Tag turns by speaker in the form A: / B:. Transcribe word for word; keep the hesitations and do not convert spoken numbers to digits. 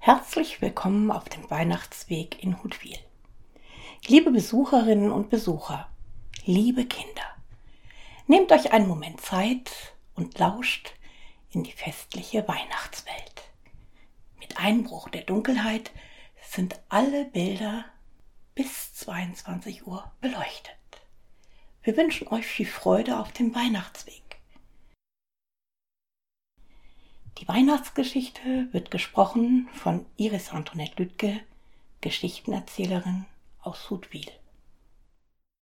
A: Herzlich willkommen auf dem Weihnachtsweg in Huttwil. Liebe Besucherinnen und Besucher, liebe Kinder, nehmt euch einen Moment Zeit und lauscht in die festliche Weihnachtswelt. Mit Einbruch der Dunkelheit sind alle Bilder bis zweiundzwanzig Uhr beleuchtet. Wir wünschen euch viel Freude auf dem Weihnachtsweg. Die Weihnachtsgeschichte wird gesprochen von Iris Antoinette Lüdke, Geschichtenerzählerin aus Huttwil.